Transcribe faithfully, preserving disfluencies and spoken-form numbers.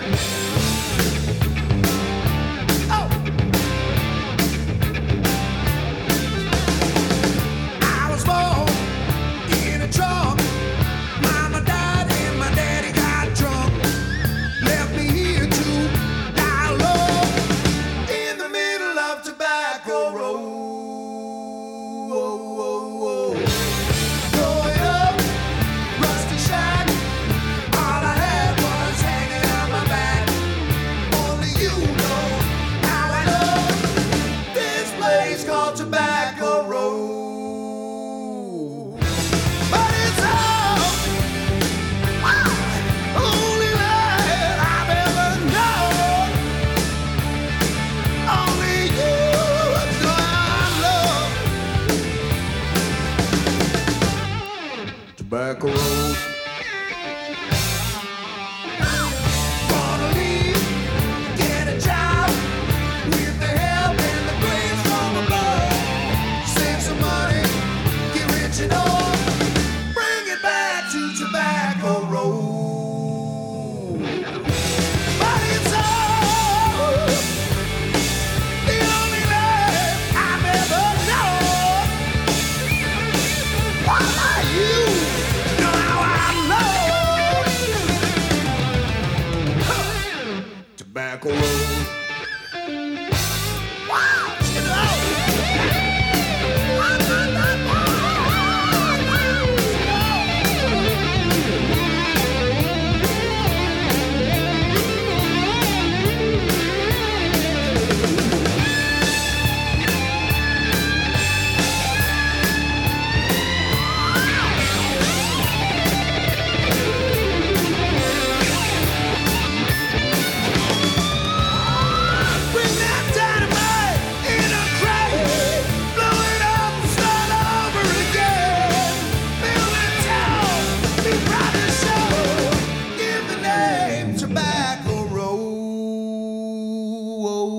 Tobacco Road. Wanna leave, get a job with the help and the grace from above. Save some money, get rich and old. Bring it back to Tobacco Road. But it's all the only life I've ever known. Why are you? Tobacco Road. Wow, check it out. Whoa.